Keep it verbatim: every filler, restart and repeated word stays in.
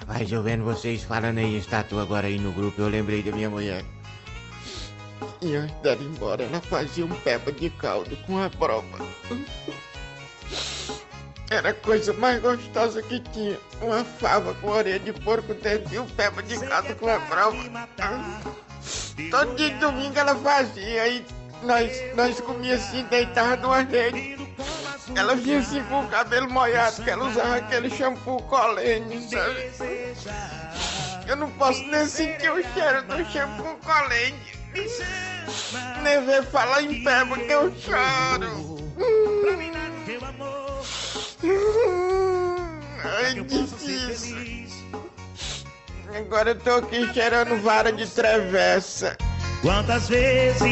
Rapaz, eu vendo vocês falando aí em estátua agora aí no grupo, eu lembrei da minha mulher. E antes dela ir embora, ela fazia um peba de caldo com a broba. Era a coisa mais gostosa que tinha. Uma fava com orelha de porco dentro e um peba de caldo com a broba. Todo dia de domingo ela fazia e nós, nós comíamos assim, deitava numa rede. Ela vinha assim com o cabelo molhado, que ela usava aquele shampoo colene, sabe? Eu não posso nem sentir o cheiro do shampoo colene. Nem ver falar em pé porque eu choro. É difícil. Agora eu tô aqui cheirando vara de travessa. Quantas vezes